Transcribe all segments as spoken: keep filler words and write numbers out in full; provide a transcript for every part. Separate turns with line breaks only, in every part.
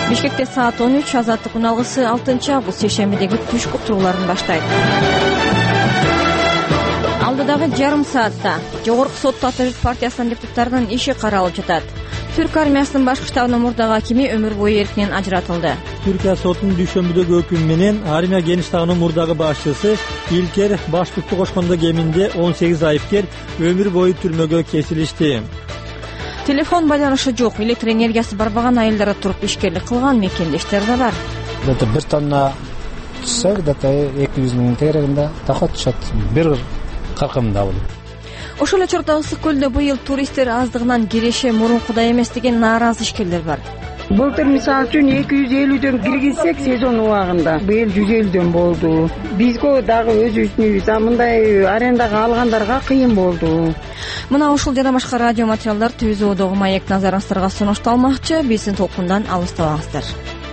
Бишкекте саат он үч, Азаттык үналгысы алтынчы август шейшембидеги түшкү уктурууларын баштайт. Алдыдагы жарым саатта Жогорку сотто Ата журт партиясынын депутаттарынын иши каралып жатат. Түрк армиясынын баш штабынын мурдагы акими өмүр бою эркинен ажыратылды.
Түркия сотунун дүйшөмбүдөгү өкүмү менен армия генштабынын мурдагы башчысы Илкер Баштукту кошкондо кеминде он сегиз айыпкер өмүр бою түрмөгө кесилишти.
Телефон байланышы жок, электр энергиясы барбаган айылдарда туруп ишкерлик кылган мекендештер да бар.
Где-то бир тонна түшсө, где-то эки жүз миң тегерегинде доход түшөт. Бир каркымында бул.
Ошол эле чордо Ысык көлдө быйыл туристтер аздыгынан киреше мурункудай эмес деген нааразы ишкерлер бар.
Былтыр мисалы үчүн эки жүз элүүдөн киргизсек сезон убагында, быйыл жүз элүүдөн болду. Бизге дагы өзүбүздүн а мындай арендага алгандарга кыйын болду.
Мына ушул жана башка радио материалдар түзүүдөгү маек назарыңыздарга сунушталмакчы. Биздин толкундан алыстабаңыздар.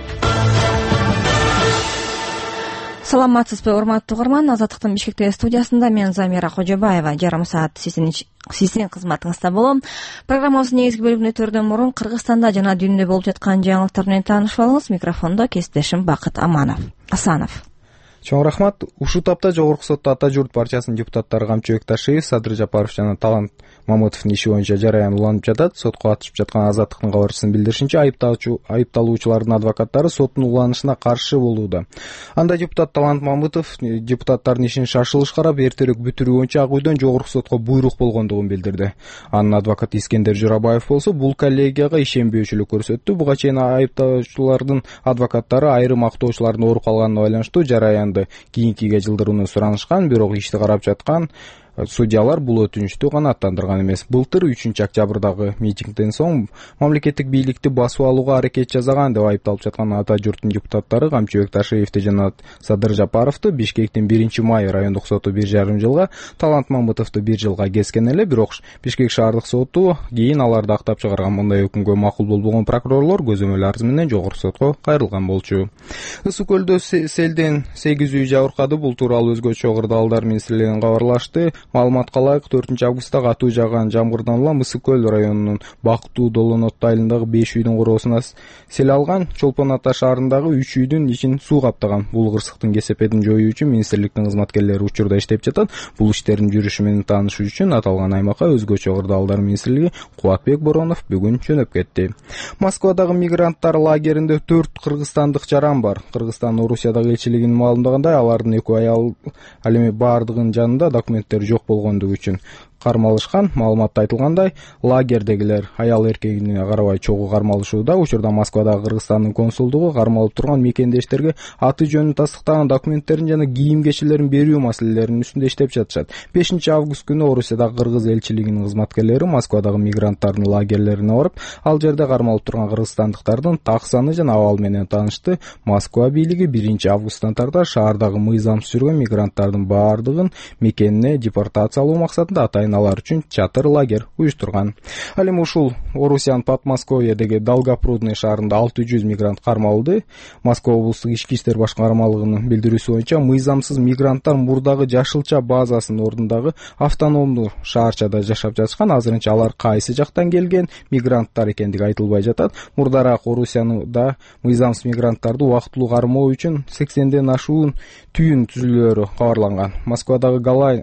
Саламатсызбы, урматтуу угарман? Азаттыктын Бишкектеги студиясында мен Замира Кожобаева. Жарым саат сиздин сиздин кызматыңызда болом. Программабыздын негизги бөлүгүнө өтөрдөн мурун Кыргызстанда жана дүйнөдө болуп жаткан жаңылыктар менен таанышып алыңыз. Микрофондо кесиптешим Бакыт Аманов. Асанов.
Чоң рахмат. Ушул тапта Жогорку сотто Ата журт партиясынын депутаттары Камчы Бекташиев, Садыр Жапаров жана Талант Мамытовдун иши боюнча жараян уланып жатат. Сотко катышып жаткан Азаттыктын кабарчысынын билдиришинче, айыпталуучу айыпталуучулардын адвокаттары соттун уланышына каршы болууда. Анда депутат Талант Мамытов депутаттардын ишин шашылыш карап, эртерээк бүтүрүү боюнча ак үйдөн Жогорку сотко буйрук болгондугун билдирди. Анын адвокаты Искендер Журабаев болсо бул коллегияга ишенбөөчүлүк көрсөттү. Буга чейин айыпталуучулардын адвокаттары айрым актоочулардын ооруп калганына байланыштуу жараянды кийинкиге жылдырууну суранышкан, бирок ишти карап жаткан судьялар бул өтүнүштү канааттандырган эмес. Былтыр үчүнчү октябрдагы митингден соң мамлекеттик бийликти басып алууга аракет жасаган деп айыпталып жаткан Ата журттун депутаттары Камчы Бекташиевди жана Садыр Жапаровду Бишкектин биринчи май райондук соту бир жарым жылга, Талант Мамытовду бир жылга кескен эле, бирок Бишкек шаардык соту кийин аларды актап чыгарган. Мындай өкүмгө макул болбогон прокурорлор көзөмөл арыз менен Жогорку сотко кайрылган болчу. Ысык көлдө селден сегиз үй жабыркады. Бул тууралуу Өзгөчө Кырдаалдар министрлигинен кабарлашты. Маалыматка ылайык, төртүнчү августта катуу жааган жамгырдан улам Ысык көл районунун Бактуу Долонот айылындагы беш үйдүн короосуна сел алган. Чолпон Ата шаарындагы үч үйдүн ичин суу каптаган. Бул кырсыктын кесепетин жоюу үчүн министрликтин кызматкерлери учурда иштеп жатат. Бул иштердин жүрүшү менен таанышуу үчүн аталган аймакка Өзгөчө Кырдаалдар министрлиги Кубатбек Боронов бүгүн жөнөп кетти. Москвадагы мигранттар лагеринде төрт кыргызстандык жаран бар. Кыргызстан Орусиядагы элчилигинин маалымдагандай, алардын экөө аял ал эми баардыгынын жанында документтер жок болгондугу үчүн кармалышкан. Маалыматта айтылгандай, лагердегилер аял эркегине карабай чогуу кармалышууда. Учурда Москвадагы Кыргызстандын консулдугу кармалып турган мекендештерге аты жөнүн тастыктаган документтерин жана кийим кечелерин берүү маселелеринин үстүндө иштеп жатышат. бешинчи август күнү Орусиядагы кыргыз элчилигинин кызматкерлери Москвадагы мигранттардын лагерлерине барып, ал жерде кармалып турган кыргызстандыктардын так саны жана абалы менен таанышты. Москва бийлиги биринчи августтан тарта шаардагы мыйзамсыз жүргөн мигранттардын баардыгын мекенине депортациялоо максатында атайын алар үчүн чатыр лагерь уюштурган. Ал эми ушул Орусиянын Подмосковьедеги Долгопрудный шаарында алты жүз мигрант кармалды. Москва облустук ички иштер башкармалыгынын билдирүүсү боюнча, мыйзамсыз мигранттар мурдагы жашылча базасынын ордундагы автономдуу шаарчада жашап жатышкан. Азырынча алар кайсы жактан келген мигранттар экендиги айтылбай жатат. Мурдараак Орусияда мыйзамсыз мигранттарды убактылуу кармоо үчүн сексенден ашуун түйүн түзүлөөрү кабарланган. Москвадагы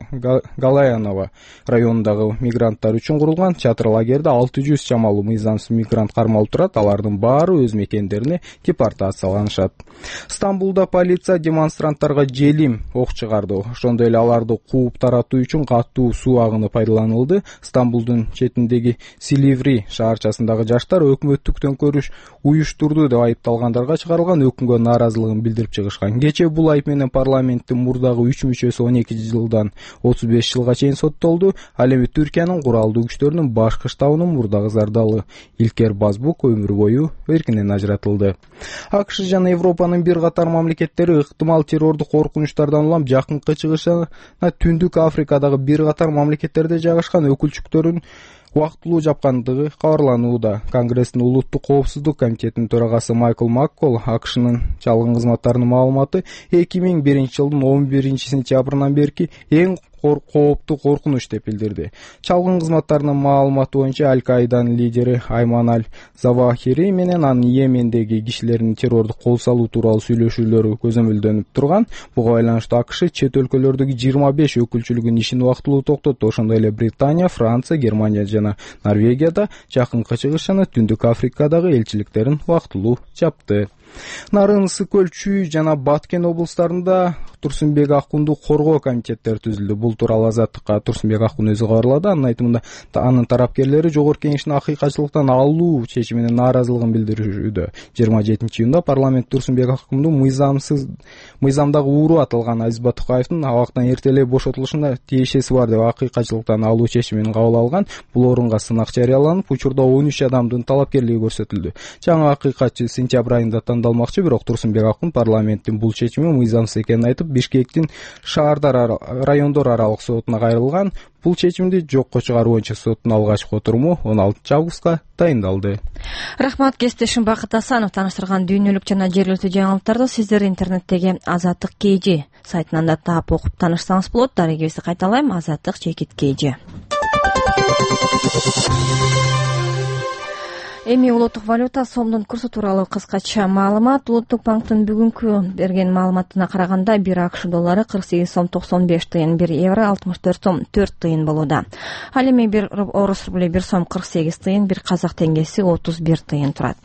Галаянова районундагы мигранттар үчүн курулган чатыр лагерде алты жүз чамалуу мыйзамсыз мигрант кармалып турат. Алардын баары өз мекендерине депортацияланышат. Стамбулда полиция демонстранттарга желим ок чыгарды. Ошондой эле аларды кууп таратуу үчүн катуу суу агыны пайдаланылды. Стамбулдун четиндеги Силиври шаарчасындагы жаштар өкмөттүк төңкөрүш уюштурду деп айыпталгандарга чыгарылган өкүмгө нааразылыгын билдирип чыгышкан. Кечээ бул айып менен парламенттин мурдагы үч мүчөсү он эки жылдан отуз беш жылга чейин соттолду. Ал эми Түркиянын куралдуу күчтөрүнүн башкы штабынын мурдагы зардалы Илкер Базбук өмүр бою эркинен ажыратылды. АКШ жана Европанын бир катар мамлекеттери ыктымал террордук коркунучтардан улам жакынкы чыгышына Түндүк Африкадагы бир катар мамлекеттерде жайгашкан өкүлчүктөрүн убактылуу жапкандыгы кабарланууда. Конгресстин улуттук коопсуздук комитетинин төрагасы Майкл Маккол АКШнын чалгын кызматтарынын маалыматы эки миң биринчи жылдын он биринчи сентябрынан берки эң кооптуу коркунуч деп билдирди. Чалгын кызматтарынын маалыматы боюнча Аль-Каиданын лидери Айман Аль-Завахири менен анын Йемендеги кишилердин террордук кол салуу тууралуу сүйлөшүүлөрү көзөмөлдөнүп турган. Буга байланыштуу АКШ чет өлкөлөрдөгү жыйырма беш өкүлчүлүгүнүн ишин убактылуу токтотту. Ошондой эле Британия, Франция, Германия жана Норвегияда, Жакынкы Чыгыш жана Түндүк Африкадагы элчиликтерин убактылуу жапты. Нарын, Ысык көл, Чүй жана Баткен облустарында Турсунбек Акунду коргоо комитеттери түзүлдү. Бул тууралуу Азаттыкка Турсунбек Акун өзү кабарлады. Анын айтымында анын тарапкерлери Жогорку Кеңештин акыйкатчылыктан алуу чечимине нааразылыгын билдирүүдө. жыйырма жетинчи июнда парламент Турсунбек Акунду мыйзамсыз мыйзамдагы ууру аталган Азиз Батукаевдин абактан эртелей бошотулушуна тиешеси бар деп акыйкатчылыктан алуу чечимин кабыл алган. Бул орунга сынак жарыяланып, учурда он үч адамдын талапкерлиги көрсөтүлдү. Жаңы акыйкатчы сентябрь айында тандалмакчы, бирок Турсунбек Акун парламенттин бул чечими мыйзамсыз экенин айтып, Бишкектин шаардар райондор аралык сотуна кайрылган. Бул чечимди жокко чыгаруу боюнча соттун алгачкы отуруму он алтынчы августка дайындалды.
Рахмат, кесиптешим Бакыт Асанов тааныштырган дүйнөлүк жана жергиликтүү жаңылыктарды сиздер интернеттеги Азаттык kg сайтынан да таап окуп таанышсаңыз болот. Дарегибизди кайталайм: Азаттык чекит kg. Эми улуттук валюта сомдун курсу тууралуу кыскача маалымат. Улуттук банктын бүгүнкү берген маалыматына караганда бир АКШ доллары кырк сегиз сом токсон беш тыйын, бир евро алтымыш төрт сом төрт тыйын болууда. Ал эми бир орус рубли бир сом кырк сегиз тыйын, бир казак теңгеси отуз бир тыйын турат.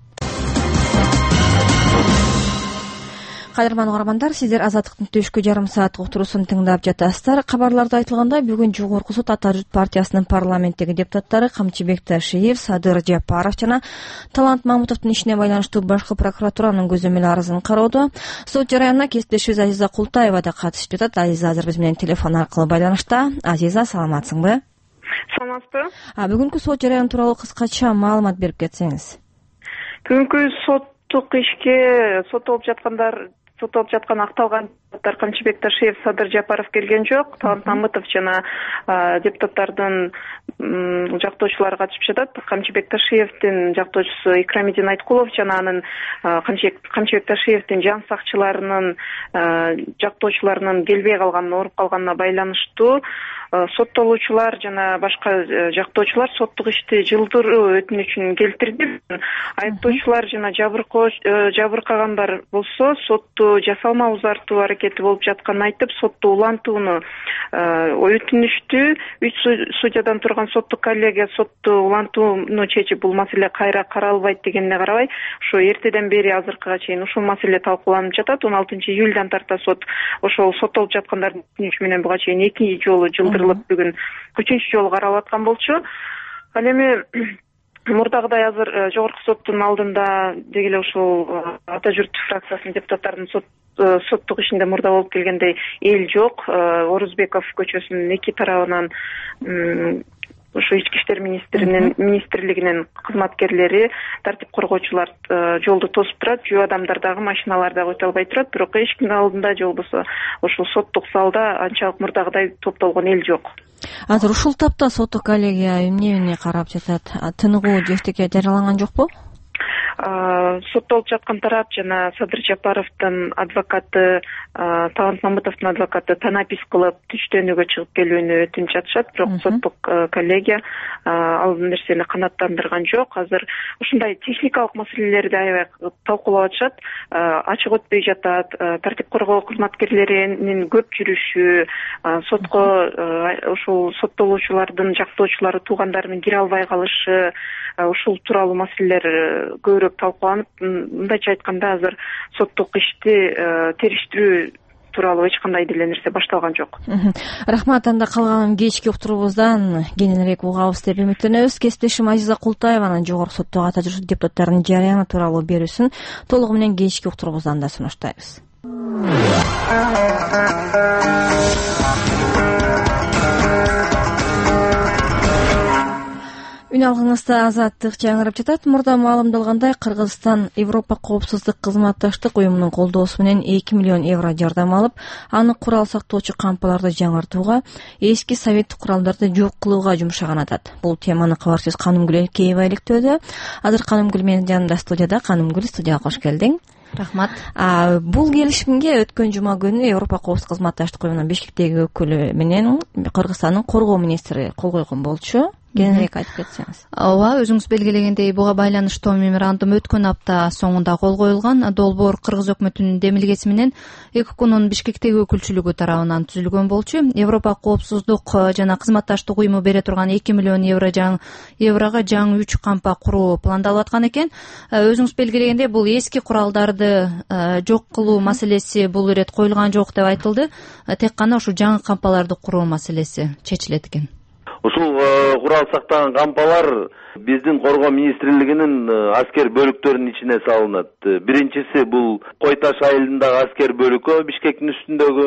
Кадырман угармандар, сиздер Азаттыктын түшкү жарым саат уктуруусун тыңдап жатасыздар. Кабарларда айтылгандай, бүгүн Жогорку сот Ата журт партиясынын парламенттеги депутаттары Камчыбек Ташиев, Садыр Жапаров жана Талант Мамутовдун ишине байланыштуу башкы прокуратуранын көзөмөл арызын кароодо. Сот жараянына кесиптешибиз Азиза Култаева да катышып жатат. Азиза азыр биз менен телефон аркылуу байланышта. Азиза, саламатсыңбы?
Саламатсызбы.
А бүгүнкү сот жараяны тууралуу кыскача маалымат берип кетсеңиз.
Бүгүнкү соттук ишке соттолуп жаткандар соттолуп жаткан акталган депутаттар Камчыбек Ташиев, Садыр Жапаров келген жок. Талант Мамытов жана депутаттардын жактоочулары катышып жатат. Камчыбек Ташиевдин жактоочусу Икрамидин Айткулов жана анын Камчыбек Ташиевдин жан сакчыларынын жактоочуларынын келбей калганына, ооруп калганына байланыштуу соттолуучулар жана башка жактоочулар соттук ишти жылдыруу өтүнүчүн келтирди. Айыптоочулар жана жабыркагандар болсо сотту жасалма узартуу аракети болуп жатканын айтып, сотту улантууну өтүнүштү үч судьядан турган соттук коллегия сотту улантууну чечип, бул маселе кайра каралбайт дегенине карабай, ушу эртеден бери азыркыга чейин ушул маселе талкууланып жатат. он алтынчы июльдан тарта сот ошол соттолуп жаткандардын өтүнүчү менен буга чейин эки жолу жылдырылып, бүгүн үчүнчү жолу каралып аткан болчу. Ал эми мурдагыдай азыр Жогорку соттун алдында деги эле ушул Ата журт фракциясынын депутаттарынын сот соттук ишинде мурда болуп келгендей эл жок. Орузбеков көчөсүнүн эки тарабынан ушу ички иштер министринин министрлигинин кызматкерлери, тартип коргоочулар жолду тосуп турат. Жөө адамдар дагы, машиналар дагы өтө албай турат. Бирок эчкимдин алдында же болбосо ушул соттук залда анчалык мурдагыдай топтолгон эл жок.
Азыр ушул тапта соттук коллегия эмне эмне карап жатат? Тыныгуу же эчтеке жарыяланган жокпу? Соттолуп
жаткан тарап жана Садыр Жапаровдун адвокаты, Талант Мамытовдун адвокаты танапис кылып түштөнүүгө чыгып келүүнү өтүнүп жатышат. Бирок соттук коллегия ал нерсени канааттандырган жок. Азыр ушундай техникалык маселелерди аябай талкуулап атышат. Ачык өтпөй жатат. Тартип коргоо кызматкерлеринин көп жүрүшү, сотко ушул соттолуучулардын жактоочулары туугандарынын кире албай калышы, ушул тууралуу маселелер көбүрөөк талкууланып, мындайча айтканда азыр соттук ишти териштирүү тууралуу эч кандай деле нерсе башталган жок.
Рахмат. Анда калганын кечки уктуруубуздан кененирээк угабыз деп үмүттөнөбүз. Кесиптешим Азиза Култаеванын Жогорку соттогу Ата журт депутаттарынын жарыяны тууралуу берүүсүн толугу менен кечки уктуруубуздан да сунуштайбыз. Күн алгыңызда Азаттык жаңырып жатат. Мурда маалымдалгандай, Кыргызстан Европа коопсуздук кызматташтык уюмунун колдоосу менен эки миллион евро жардам алып, аны курал сактоочу кампаларды жаңыртууга, эски советтик куралдарды жок кылууга жумшаган атат. Бул теманы кабарчыбыз Канымгүл Элкеева иликтөөдө. Азыр Канымгүл менин жанымда студияда. Канымгүл, студияга кош келдиң.
Рахмат.
Бул келишимге өткөн жума күнү Европа коопсуздук кызматташтык уюмунун Бишкектеги өкүлү менен Кыргызстандын коргоо министри кол койгон болчу. Кененирээк айтып кетсеңиз.
Ооба, өзүңүз белгилегендей, буга байланыштуу меморандум өткөн апта соңунда кол коюлган. Долбоор Кыргыз өкмөтүнүн демилгеси менен ЭКОКунун Бишкектеги өкүлчүлүгү тарабынан түзүлгөн болчу. Европа коопсуздук жана кызматташтык уюму бере турган эки миллион евро жаң еврого жаңы үч кампа куруу пландалып аткан экен. Өзүңүз белгилегендей, бул эски куралдарды жок кылуу маселеси бул ирет коюлган жок деп айтылды. Тек гана ушу жаңы кампаларды куруу маселеси чечилет экен.
Ушул курал сактаган кампалар биздин коргоо министрлигинин аскер бөлүктөрүнүн ичине салынат. Биринчиси бул Кой Таш айылындагы аскер бөлүккө Бишкектин үстүндөгү.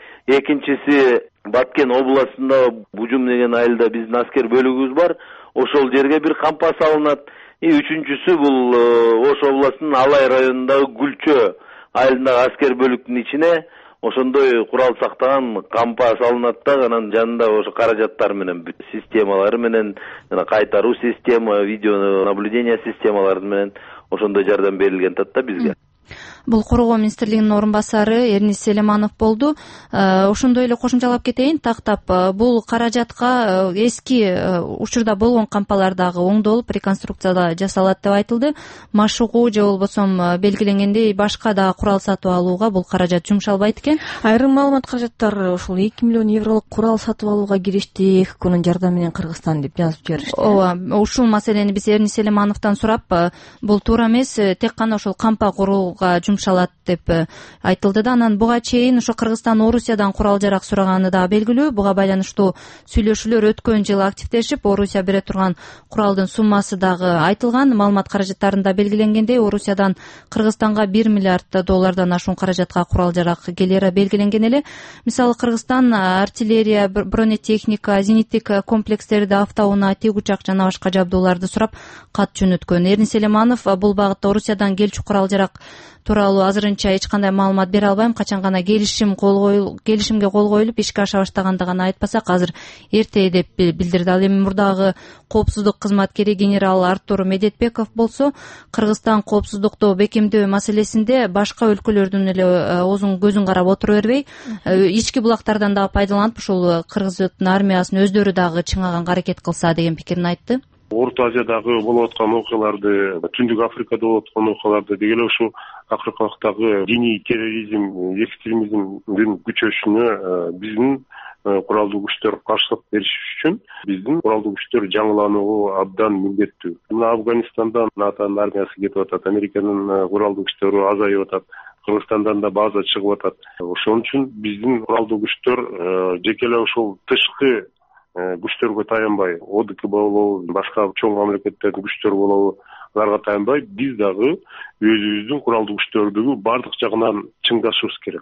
Экинчиси Баткен областындагы Бужум деген айылда биздин аскер бөлүгүбүз бар. Ошол жерге бир кампа салынат. И үчүнчүсү бул Ош областынын Алай районундагы Гүлчө айылындагы аскер бөлүктүн ичине ошондой курал сактаган кампа салынат да, анан жанында ошо каражаттар менен, системалары менен, жана кайтаруу система, видео наблюдение системалары менен ошондой жардам берилген атат да бизге.
Бул коргоо министрлигинин орун басары Эрнис Селиманов болду. Ошондой эле кошумчалап кетейин, тактап бул каражатка эски учурда болгон кампалар дагы оңдолуп, реконструкцияда жасалат деп айтылды. Машыгуу же болбосо белгиленгендей башка дагы курал сатып алууга бул каражат жумшалбайт экен.
Айрым маалымат каражаттар ушул эки миллион евролук курал сатып алууга киришти, ЭКОКунун жардамы менен Кыргызстан деп жазып жиберишти.
Ооба, ушул маселени биз Эрнис Селимановдон сурап, бул туура эмес, тек гана ошол кампа курууга жумшалат деп айтылды да. Анан буга чейин ошо Кыргызстан Орусиядан курал жарак сураганы да белгилүү. Буга байланыштуу сүйлөшүүлөр өткөн жылы активдешип, Орусия бере турган куралдын суммасы дагы айтылган. Маалымат каражаттарында белгиленгендей, Орусиядан Кыргызстанга бир миллиард доллардан ашуун каражатка курал жарак келери белгиленген эле. Мисалы Кыргызстан артиллерия, бронетехника, зениттик комплекстерди, автоунаа, тигучак жана башка жабдууларды сурап кат жөнөткөн. Эрнис Селиманов бул багытта Орусиядан келчү курал жарак тууралуу азырынча эч кандай маалымат бере албайм. Качан гана келишим кол коюлуп, келишимге кол коюлуп ишке аша баштагандыгын айтпасак, азыр эрте деп билдирди. Ал эми мурдагы коопсуздук кызматкери генерал Артур Медетбеков болсо, Кыргызстан коопсуздукту бекемдөө маселесинде башка өлкөлөрдүн эле оозун көзүн карап отура бербей, ички булактардан дагы пайдаланып, ушул Кыргыздын армиясын өздөрү дагы чыңаганга аракет кылса деген пикирин айтты.
Орто Азиядагы болуп аткан окуяларды, Түндүк Африкада болуп аткан окуяларды, деги эле ушул Африкалыктагы диний терроризм, экстремизмдин күчөшүнө биздин куралдуу күчтөр каршылык бериш үчүн биздин куралдуу күчтөр жаңылануу абдан милдеттүү. Мына Афганистандан НАТОнун армиясы кетип атат, Американын куралдуу күчтөрү азайып атат, Кыргызстандан да база чыгып атат. Ошон үчүн биздин куралдуу күчтөр жеке эле ушул тышкы күчтөргө таянбай, ОДКБ болобу, башка чоң мамлекеттердин күчтөрү болобу, аларга таянбай, биз дагы өзүбүздүн куралдуу күчтөрдү бардык жагынан чыңдашыбыз керек.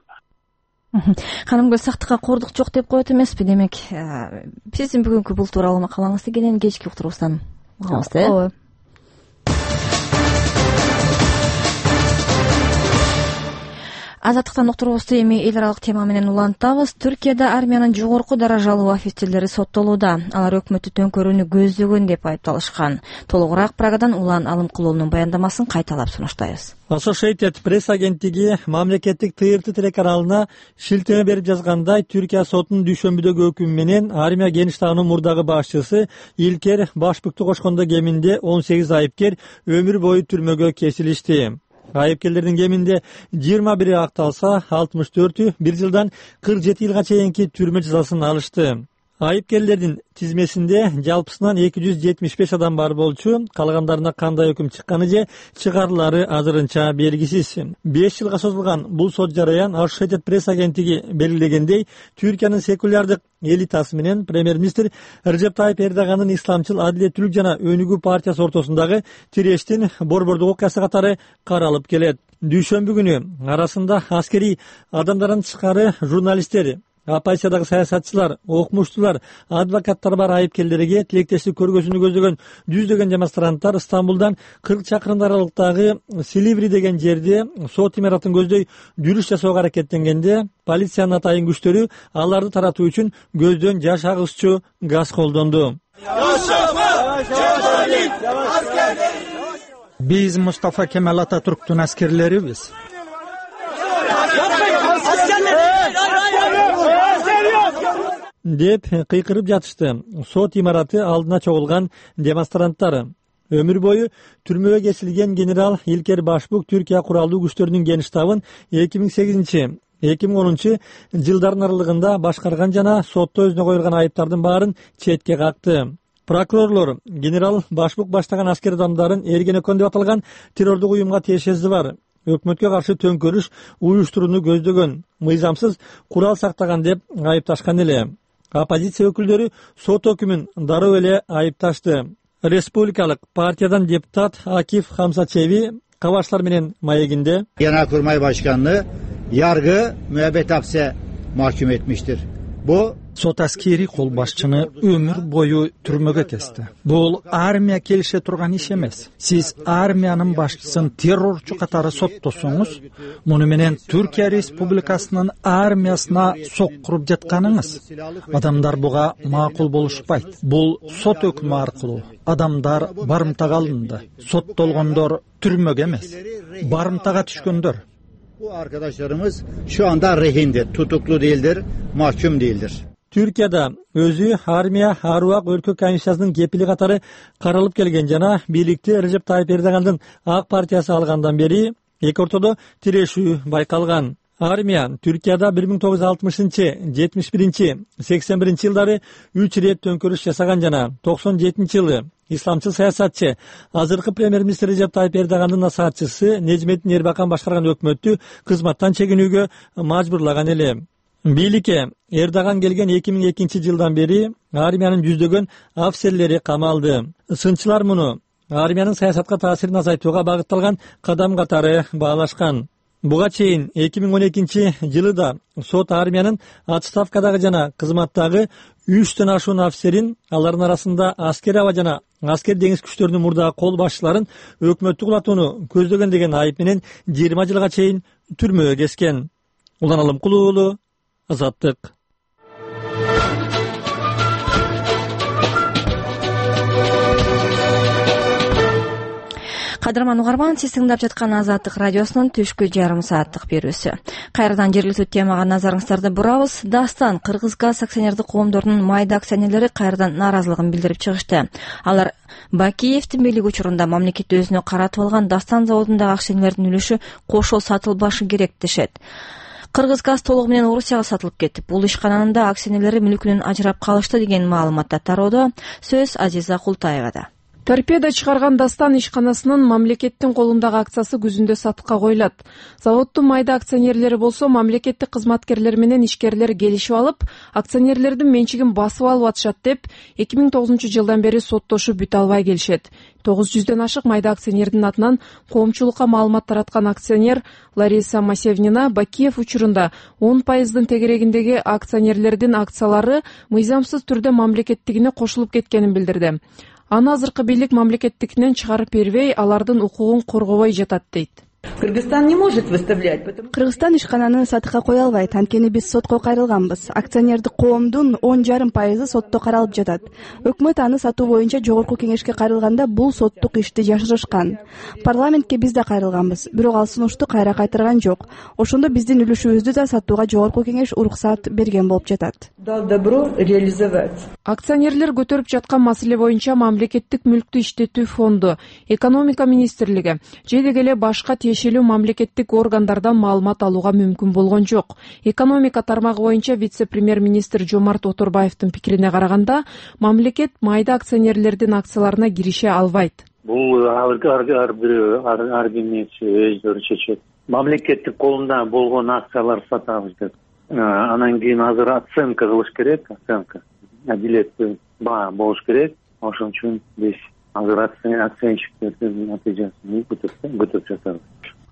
Канымгүл, сактыкка кордук жок деп коет эмеспи? Демек, сиздин бүгүнкү бул тууралуу макалаңызды кенен кечки уктурубуздан угабыз, э?
Ооба.
Азаттыктан уктурубузду эми эл аралык тема менен улантабыз. Түркияда армиянын жогорку даражалуу офицерлери соттолууда. Алар өкмөттү төңкөрүүнү көздөгөн деп айыпталышкан. Толугураак Прагадан Улан Алымкулуунун баяндамасын кайталап сунуштайбыз.
Associated Press агенттиги мамлекеттик Т Р Т телеканалына шилтеме берип жазгандай, Түркия сотунун дүйшөмбүдөгү өкүмү менен армия генштабынын мурдагы башчысы Илкер Башбүктү кошкондо кеминде он сегиз айыпкер өмүр бою түрмөгө кесилишти. Айыпкерлердин кеминде жыйырма бири акталса, алтымыш төртү бир жылдан кырк жети жылга чейинки түрмө жазасын алышты. Айыпкерлердин тизмесинде жалпысынан эки жүз жетимиш беш адам бар болчу. Калгандарына кандай өкүм чыкканы же чыгарылары азырынча белгисиз. беш жылга созулган бул сот жараян Associated Press агенттиги белгилегендей, Түркиянын секулярдык элитасы менен премьер-министр Режеп Тайып Эрдоганын исламчыл Адилеттүүлүк жана Өнүгүү партиясы ортосундагы тирештин борбордук окуясы катары каралып келет. Дүйшөмбү күнү арасында аскери адамдардан тышкары журналисттер, оппозициядагы саясатчылар, окумуштуулар, адвокаттар бар айыпкерлерге тилектештик көргөзүүнү көздөгөн жүздөгөн демонстранттар Стамбулдан кырк чакырым аралыктагы Силиври деген жерде сот имаратын көздөй жүрүш жасоого аракеттенгенде полициянын атайын күчтөрү аларды таратуу үчүн көздөн жаш агызчу газ колдонду.
Биз Мустафа Кемал Ататүрктүн аскерлерибиз.
деп кыйкырып жатышты сот имараты алдына чогулган демонстранттар. Өмүр бою түрмөгө кесилген генерал Илкер Башбук Түркия куралдуу күчтөрүнүн генштабын эки миң сегизинчи эки миң онунчу жылдардын аралыгында башкарган жана сотто өзүнө коюлган айыптардын баарын четке какты. Прокурорлор генерал Башбук баштаган аскер адамдарын Эргенекон деп аталган террордук уюмга тиешеси бар өкмөткө каршы төңкөрүш уюштурууну көздөгөн мыйзамсыз курал сактаган деп айыпташкан эле. Оппозиция өкүлдөрү сот өкүмүн дароо эле айыпташты. Республикалык партиядан депутат Акиф Хамсачеви Кабашлар менен маегинде
Genelkurmay Başkanlığı yargı müebbet hapse mahkum etmiştir. Bu
сот аскери кол башчыны өмүр бою түрмөгө кести. Бул армия келише турган иш эмес. Сиз армиянын башчысын террорчу катары соттосоңуз, муну менен Түркия Республикасынын армиясына соккуруп жатканыңыз. Адамдар буга макул болушпайт. Бул сот өкүмү аркылуу адамдар барымтага алынды. Соттолгондор түрмөгө эмес, барымтага түшкөндөр.
Bu arkadaşlarımız şu anda rehindir, tutuklu değildir, mahkum değildir.
Türkiye'de özü armiya Aruak өлкө комиссиясынын кепили катары каралып келген жана бийликти Режеп Тайып Эрдогандын ак партиясы алгандан бери эки ортодо тирешүү байкалган. Армия Түркияда бир миң тогуз жүз алтымышынчы, жетимиш биринчи, сексен биринчи жылдары үч ирет төңкөрүш жасаган жана токсон жетинчи жылы исламчыл саясатчы азыркы премьер-министр Режеп Тайып Эрдогандын насаатчысы Нежметдин Эрбакан башкарган өкмөттү кызматтан чегинүүгө мажбурлаган эле. Бийликке Эрдоган келген эки миң экинчи жылдан бери армиянын жүздөгөн афсерлери камалды. Сынчылар муну армиянын саясатка таасирин азайтууга багытталган кадам катары баалашкан. Буга чейин эки миң он экинчи жылы да сот армиянын отставкадагы жана кызматтагы үчтөн ашуун афсерин, алардын арасында аскер аба жана аскер деңиз күчтөрүнүн мурдагы кол башчыларын өкмөттү кулатууну көздөгөн деген айып менен жыйырма жылга чейин түрмөгө кескен. Улан Алымкулуу уулу, Азаттык.
Кадырман угарман, сиз тыңдап жаткан Азаттык радиосунун түшкү жарым сааттык берүүсү. Кайрадан жергиликтүү темага назарыңыздарды бурабыз. Дастан Кыргыз газ акционердик коомдорунун майда акционерлери кайрадан нааразылыгын билдирип чыгышты. Алар Бакиевдин бийлиги учурунда мамлекет өзүнө каратып алган Дастан заводундагы акционерлердин үлүшү кошо сатылбашы керек дешет. Кыргыз газ толугу менен Орусияга сатылып кетип, бул ишкананын да акционерлери мүлкүнөн ажырап калышты деген маалыматта тароодо. Сөз Азиза Култаевада.
Торпедо чыгарган Дастан ишканасынын мамлекеттин колундагы акциясы күзүндө сатыкка коюлат. Заводдун майда акционерлери болсо мамлекеттик кызматкерлер менен ишкерлер келишип алып, акционерлердин менчигин басып алып атышат деп эки миң тогузунчу жылдан бери соттошуп бүтө албай келишет. тогуз жүздөн ашык майда акционердин атынан коомчулукка маалымат тараткан акционер Лариса Масевнина Бакиев учурунда он пайыздын тегерегиндеги акционерлердин акциялары мыйзамсыз түрдө мамлекеттигине кошулуп кеткенин билдирди. Аны азыркы бийлик мамлекеттикинен чыгарып бербей, алардын укугун коргобой жатат дейт.
Кыргызстан не может выставлять. Кыргызстан ишкананы сатыкка кое албайт. Анткени биз сотко кайрылганбыз. Акционердик коомдун он жарым пайызы сотто каралып жатат. Өкмөт аны сатуу боюнча жогорку кеңешке кайрылганда бул соттук ишти жашырышкан. Парламентке биз да кайрылганбыз. Бирок ал сунушту кайра кайтарган жок. Ошондо биздин үлүшүбүздү да сатууга жогорку кеңеш уруксат берген болуп жатат.
Дал добро реализовать. Акционерлер көтөрүп жаткан маселе боюнча мамлекеттик мүлктү иштетүү фонду, экономика министрлиги же дегеле башка тиешелүү мамлекеттик органдардан маалымат алууга мүмкүн болгон жок. Экономика тармагы боюнча вице-премьер-министр Жомарт Оторбаевдин пикирине караганда, мамлекет майда акционерлердин акцияларына кирише албайт.
Бул ар бир ар ким өздөрү чечет. Мамлекеттик колунда болгон акциялар сатабыз деп. Анан кийин азыр оценка кылыш керек, оценка. Билетти баа болуш керек. Ошон үчүн биз азыр акционердердин натыйжасын күтүп жатабыз.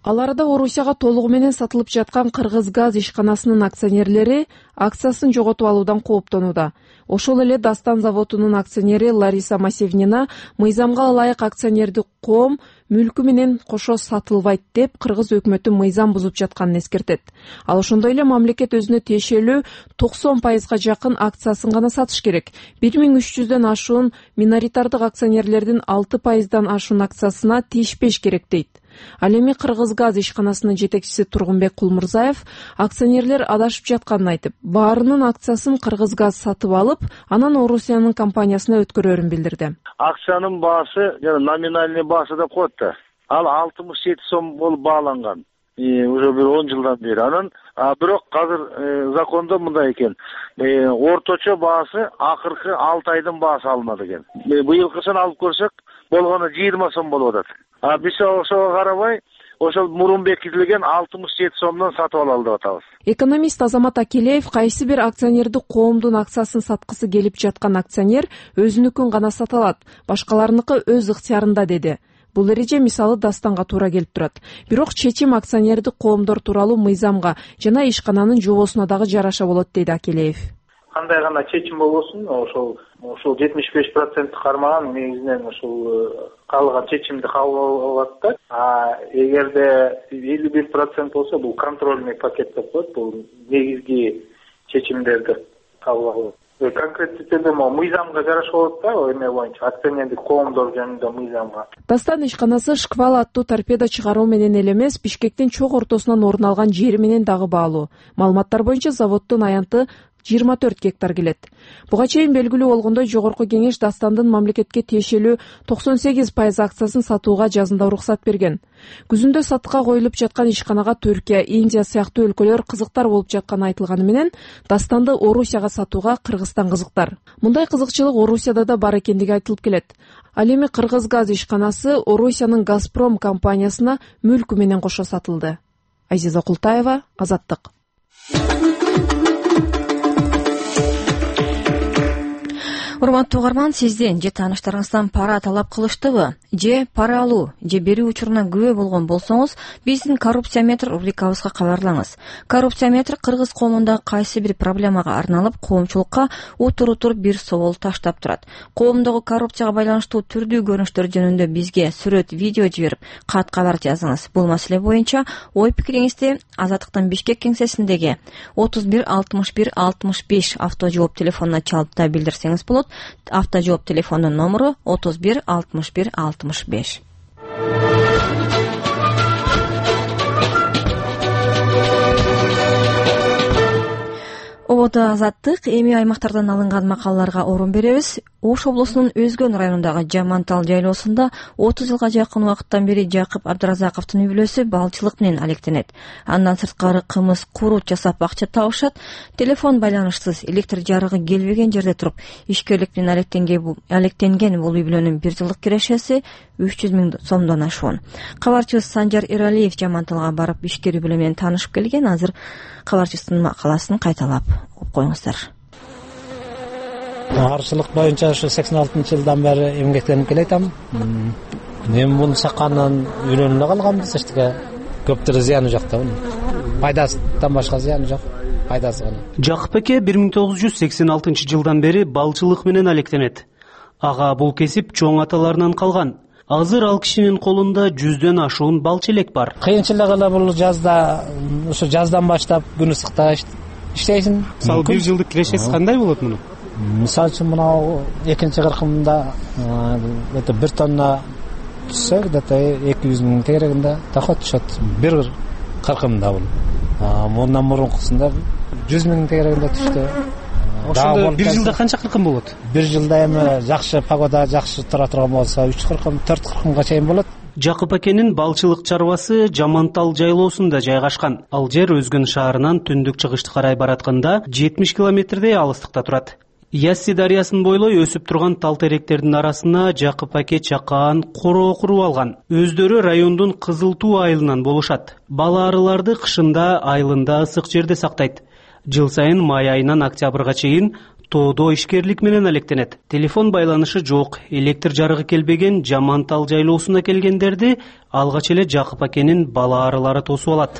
Ал арада Орусияга толугу менен сатылып жаткан Кыргыз газ ишканасынын акционерлери акциясын жоготуп алуудан кооптонууда. Ошол эле Дастан заводунун акционери Лариса Масевнина мыйзамга ылайык акционердик коом мүлкү менен кошо сатылбайт деп кыргыз өкмөтү мыйзам бузуп жатканын эскертет. Ал ошондой эле мамлекет өзүнө тиешелүү токсон пайызга жакын акциясын гана сатыш керек. бир миң үч жүздөн ашуун миноритардык акционерлердин алты пайыздан ашуун акциясына тийишпеш керек дейт. Ал эми Кыргыз газ ишканасынын жетекчиси Тургунбек Кулмурзаев акционерлер адашып жатканын айтып, баарынын акциясын Кыргыз газ сатып алып, анан Орусиянын компаниясына өткөрөрүн билдирди.
Акциянын баасы, жана номинальный баасы деп коет да. Ал алтымыш жети сом болуп бааланган. Уже бир он жылдан бери. Анан бирок азыр закондо мындай экен. Орточо баасы акыркы алты айдын баасы алынат экен. Быйылкысын алып көрсөк, болгону жыйырма сом болуп атат. А биз ошого карабай, ошол мурун бекитилген алтымыш жети сомдон сатып алалы деп атабыз.
Экономист Азамат Акелеев кайсы бир акционердик коомдун акциясын саткысы келип жаткан акционер өзүнүкүн гана сата алат, башкаларыныкы өз ыктыярында деди. Бул эреже мисалы Дастанга туура келип турат. Бирок чечим акционердик коомдор тууралуу мыйзамга жана ишкананын жобосуна дагы жараша болот дейт Акелеев.
Кандай гана чечим болбосун, ошол ошол жетимиш беш процентти кармаган негизинен ошол калган чечимди кабыл алат да. А эгерде элүү бир процент болсо, бул контрольный пакет деп коет, бул негизги чечимдерди кабыл алат. Конкреттүү түрдө мыйзамга жараша болот да, эме боюнча акционердик коомдор жөнүндө мыйзамга.
Дастан ишканасы Шквал аттуу торпедо чыгаруу менен эле эмес, Бишкектин чок ортосунан орун алган жери менен дагы баалуу. Маалыматтар боюнча заводдун аянты жыйырма төрт гектар келет. Буга чейин белгилүү болгондой, жогорку кеңеш Дастандын мамлекетке тиешелүү токсон сегиз пайыз акциясын сатууга жазында уруксат берген. Күзүндө сатыкка коюлуп жаткан ишканага Түркия, Индия сыяктуу өлкөлөр кызыктар болуп жатканы айтылганы менен, Дастанды Орусияга сатууга Кыргызстан кызыктар. Мындай кызыкчылык Орусияда да бар экендиги айтылып келет. Ал эми Кыргыз газ ишканасы Орусиянын Газпром компаниясына мүлкү менен кошо сатылды. Азиза Култаева, Азаттык.
Урматтуу угарман, сизден же тааныштарыңыздан пара талап кылыштыбы, же пара алуу, же берүү учуруна күбө болгон болсоңуз, биздин коррупцияметр рубрикабызга кабарлаңыз. Коррупцияметр кыргыз коомундагы кайсы бир проблемага арналып, коомчулукка утур-утур бир соол таштап турат. Коомдогу коррупцияга байланыштуу түрдүү көрүнүштөр жөнүндө бизге сүрөт, видео жиберип, кат кабар жазыңыз. Бул маселе боюнча ой пикириңизди Азаттыктын Бишкек кеңсесиндеги отуз бир алтымыш бир алтымыш беш авто жооп телефонуна чалып да билдирсеңиз болот. Авто жооп телефонунун номеру отуз бир алтымыш бир алтымыш беш. Ободо Азаттык эми аймактардан алынган макалаларга орун беребиз. Ош облусунун Өзгөн районундагы Жамантал жайлоосунда отуз жылга жакын убакыттан бери Жакып Абдыразаковдун үй бүлөсү балчылык менен алектенет. Андан сырткары кымыз, курут жасап акча табышат. Телефон байланышсыз, электр жарыгы келбеген жерде туруп, ишкерлик менен алектенген бул үй бүлөнүн бир жылдык кирешеси үч жүз миң сомдон ашуун. Кабарчыбыз Санжар Иралиев Жаманталга барып ишкер үй бүлө менен таанышып келген. Азыр кабарчыбыздын макаласын кайталап окуп коюңуздар.
Арчылык боюнча ушу сексен алтынчы жылдан бери эмгектенип келатам. Мен муну саккандан үйлөнүп калганбыз, эчтеке көптөр зыяны жок да. Пайдасынан башка зыяны жок. Пайдасы гана.
Жакып эке бир миң тогуз жүз сексен алтынчы жылдан бери балчылык менен алектенет. Ага бул кесип чоң аталарынан калган. Азыр ал кишинин колунда жүздөн ашуун балчы элек бар.
Кыйынчылык эле бул жазда, ушу жаздан баштап күн ысыкта иштейсиң.
Мисалы бир жылдык кирешеси кандай болот муну?
Мисалы үчүн мына экинчи кыркымда это бир тонна түшсө, где-то эки жүз миң тегерегинде доход түшөт. Бир кыркымда бул. Мындан мурункусунда жүз миң тегерегинде түштү.
Ошондо бир жылда канча кыркым болот?
Бир жылда эми жакшы погода, жакшы тура турган болсо үч кыркым, төрт кыркымга чейин болот.
Жакып экенин балчылык чарбасы Жамантал жайлоосунда жайгашкан. Ал жер Өзгөн шаарынан түндүк чыгышты карай баратканда жетимиш километрдей алыстыкта турат. Ясси дарыясын бойлой өсүп турган тал теректердин арасына Жакып аке чакаан короо куруп алган. Өздөрү райондун кызыл туу айылынан болушат. Бала арыларды кышында айылында ысык жерде сактайт. Жыл сайын май айынан октябрга чейин тоодо ишкерлик менен алектенет. Телефон байланышы жок, электр жарыгы келбеген Жамантал жайлоосуна келгендерди алгач эле Жакып акенин бала арылары тосуп алат.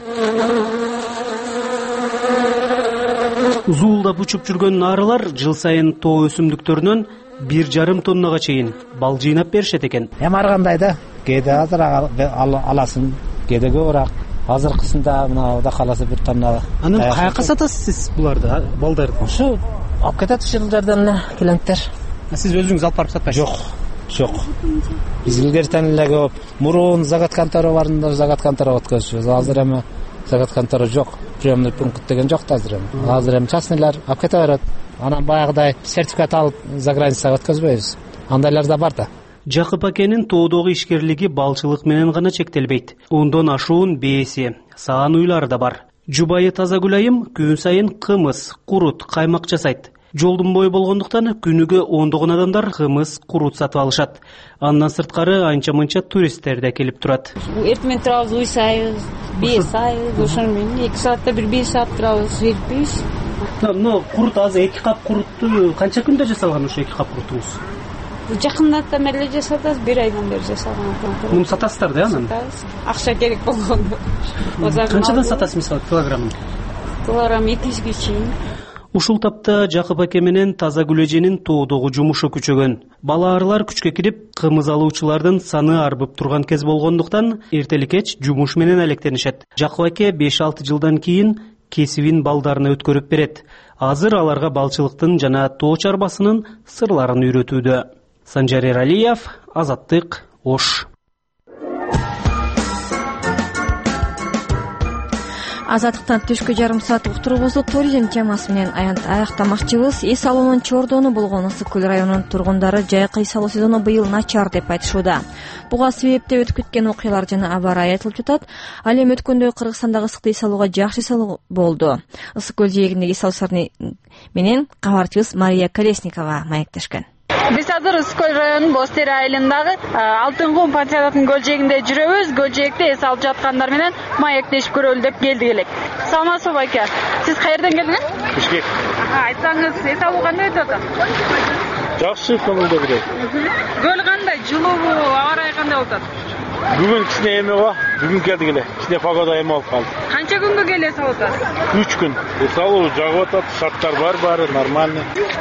Зуулдап учуп жүргөн арылар жыл сайын тоо өсүмдүктөрүнөн бир жарым тоннага чейин бал жыйнап беришет экен.
Эми ар кандай да, кээде азыраак аласың, кээде көбүрөөк. Азыркысында мына Кудай кааласа бир тонна.
Анан каяка сатасыз сиз буларды, балдарды?
Ушу алып кетет ушул жерден эле клиенттер.
Сиз өзүңүз алып барып сатпайсыз?
Жок, жок. Биз илгертен эле көп мурун загат контора барында загат контора өткөзчүбүз. Азыр эми загат контора жок. Приемный пункт деген жок да азыр эми. Азыр эми частныйлар алып кете берет. Анан баягыдай сертификат алып за границага өткөзбөйбүз. Андайлар да бар да.
Жакып акенин тоодогу ишкерлиги балчылык менен гана чектелбейт. Ондон ашуун бээси, саан уйлары да бар. Жубайы Тазагүл айым күн сайын кымыз, курут, каймак жасайт. Жолдун бою болгондуктан күнүгө ондогон адамдар кымыз, курут сатып алышат. Андан сырткары анча-мынча туристтер да келип турат.
Эртең менен турабыз, уйсайбыз, бесайбыз, ошону менен эки саатта бир беш саат турабыз, жетпейбиз.
Мына курут азыр эки кап курутту канча күндө жасалган ошо эки кап курутуңуз?
Жакындан эле жасатабыз, бир айдан бери жасалган.
Муну сатасыздар да анан?
Акча керек болгондо.
Канчадан сатасыз мисалы килограммын?
Килограмм эки жүзгө чейин.
Ушул тапта Жакып аке менен Тазагүл эженин тоодогу жумушу күчөгөн. Бала арылар күчкө кирип, кымыз алуучулардын саны арбып турган кез болгондуктан эртели кеч жумуш менен алектенишет. Жакып аке беш алты жылдан кийин кесибин балдарына өткөрүп берет. Азыр аларга балчылыктын жана тоо чарбасынын сырларын үйрөтүүдө. Санжар Эралиев, Азаттык, Ош.
Азаттыктан түшкү жарым саат уктуруубузду туризм темасы менен аяктамакчыбыз. Эс алуунун чордону болгон Ысык Көл районунун тургундары жайкы эс алуу сезону быйыл начар деп айтышууда. Буга себептеп өтүп кеткен окуялар жана аба ырайы айтылып жатат. Ал эми өткөндө Кыргызстандагы ысыкты эс алууга жакшы эс алуу болду. Ысык Көл жээгиндеги эс алуучулар менен кабарчыбыз Мария Колесникова маектешкен.
Биз азыр Ысык Көл районунун Бостери айылындагы Алтын кум пансионатынын көлжегинде жүрөбүз. Көлжегде эс алып жаткандар менен маектешип көрөлү деп келдик элек. Саламатсызбы байке? Сиз каерден келдиңиз?
Бишкек.
Айтсаңыз, эс алуу кандай өтүп атат?
Жакшы, көңүлдүү бирок.
Көл кандай, жылуубу, аба ырайы кандай болуп атат?
Бүгүн кичине эме бар, бүгүн келдик эле. Кичине погода эме болуп калды.
Канча күнгө келе эс алып атасыз?
үч күн. Эс алуу жагып атат, шарттар бар, баары нормальный.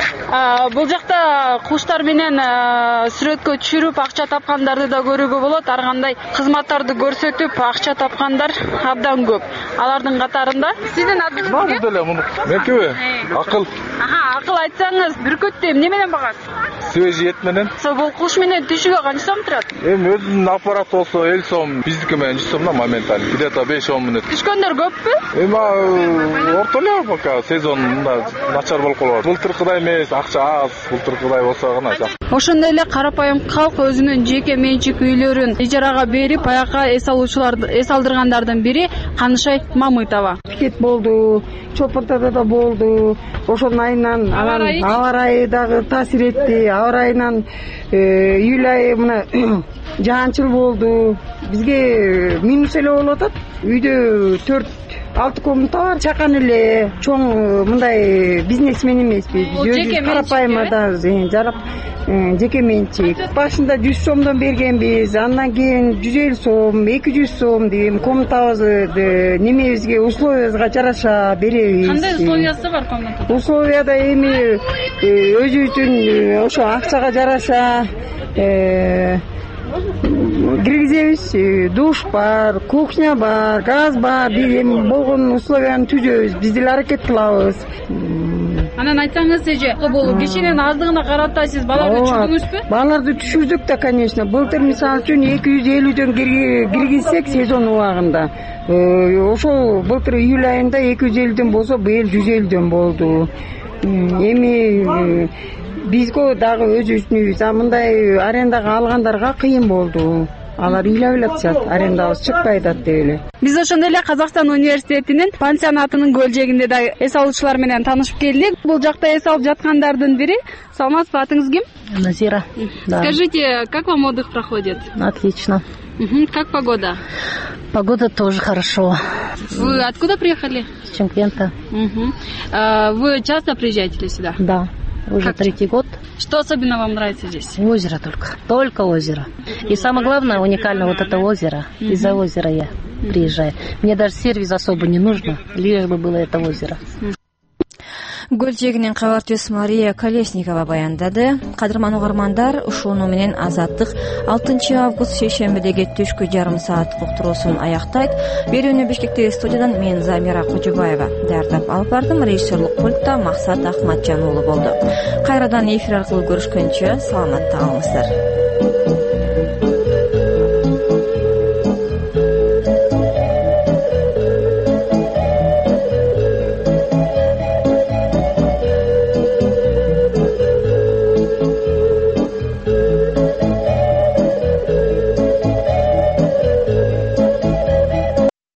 Бул жакта куштар менен сүрөткө түшүрүп акча тапкандарды да көрүүгө болот. Ар кандай кызматтарды көрсөтүп акча тапкандар абдан көп. Алардын катарында сиздин атыңыз
бар деле муну. Меникиби? Акыл.
Аха, акыл айтсаңыз, бүркөттү эмне менен багасыз?
Свежий эт менен.
Бул куш менен түшүгө канча сом турат?
Эми өзүнүн аппараты болсо элүү сом, биздики менен жүз сомдон моментально. Где-то беш он мүнөт.
Түшкөндөр көппү?
Эми ортоло пока сезон мында начар болуп калат. Былтыркыдай эмес, акча аз, былтыркыдай болсо гана жак.
Ошондой эле карапайым калк өзүнүн жеке менчик үйлөрүн ижарага берип, аяка эс алуучуларды эс алдыргандардын бири Канышай Мамытова.
Пикет болду, Чопортада да болду. Ошонун айынан анан аба ырайы дагы таасир этти. Аба ырайынан июль айы мына жаанчыл болду. Бизге минус эле болуп атат. Үйдө төрт алты комната бар, чакан эле чоң мындай бизнесмен эмеспиз. Биз өзүбүз карапайым адамбыз, жарап жеке менчик. Башында жүз сомдон бергенбиз, андан кийин жүз элүү сом, эки жүз сом дейм комнатабызды немебизге условиябызга жараша беребиз.
Кандай условиясы бар комнатада?
Условияда эми өзүбүздүн ошо акчага жараша киргизебиз. Душ бар, кухня бар, газ бар, эми болгон условияны түзөбүз. Биз деле аракет кылабыз.
Анан айтсаңыз эже, бул кишинин аздыгына карата сиз баларды түшүрдүңүзбү?
Баларды түшүрдүк да, конечно. Былтыр мисалы үчүн эки жүз элүүдөн киргизсек сезон убагында. Ошол былтыр июль айында эки жүз элүүдөн болсо, быйыл жүз элүүдөн болду. Эми бизге дагы өзүбүздүн үйүбүз, а мындай арендага алгандарга кыйын болду. Алар ыйлап атышат, арендабыз чыкпай атат деп эле.
Биз ошондой эле Казакстан университетинин пансионатынын көлжегинде да эс алуучулар менен таанышып келдик. Бул жакта эс алып жаткандардын бири. Саламатсызбы, атыңыз ким?
Назира. Да.
Скажите, как вам отдых проходит?
Отлично.
Угу. Как погода?
Погода тоже хорошо.
Вы откуда приехали?
С Чимкента.
Угу. А, вы часто приезжаете ли сюда?
Да. Уже третий год.
Что особенно вам нравится здесь?
Озеро только. Только озеро. И самое главное, уникально вот это озеро. Из-за озера я приезжаю. Мне даже сервис особо не нужно, лишь бы было это озеро.
Көл жээгинин кабарчысы Мария Колесникова баяндады. Кадырман угармандар, ушуну менен Азаттык алтынчы август шейшембидеги түшкү жарым сааттык уктуруусун аяктайт. Берүүнү Бишкектеги студиядан мен Замира Кожобаева даярдап алып бардым. Режиссерлук пультта Максат Ахматжан уулу болду. Кайрадан эфир аркылуу көрүшкөнчө саламатта калыңыздар.